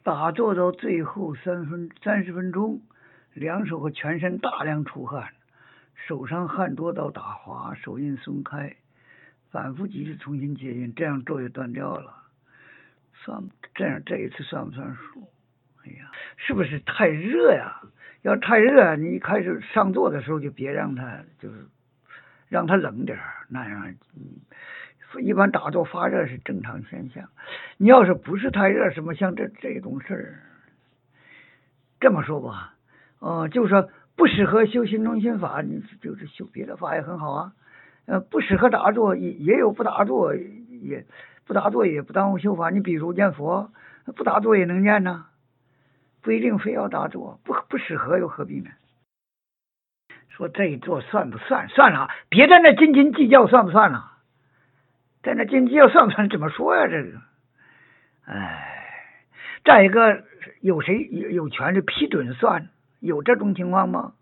打坐到最后30分钟，两手和全身大量出汗，手上汗多到打滑，手印松开，反复几次重新接印，这样咒也断掉了。这一次算不算数？哎呀，是不是太热呀？要太热，你一开始上座的时候就别让它让它冷点那样。一般打坐发热是正常现象。你要是不是太热，什么像这种事儿，这么说吧，就是说不适合修心中心法，你就是修别的法也很好啊。不适合打坐也有不打坐也不耽误修法。你比如念佛，不打坐也能念呢，不一定非要打坐，不适合又何必呢？说这一坐算不算？算了，别在那斤斤计较算不算了，在那斤斤计较算不算？怎么说呀？这个，再一个，有谁有权利批准算？有这种情况吗？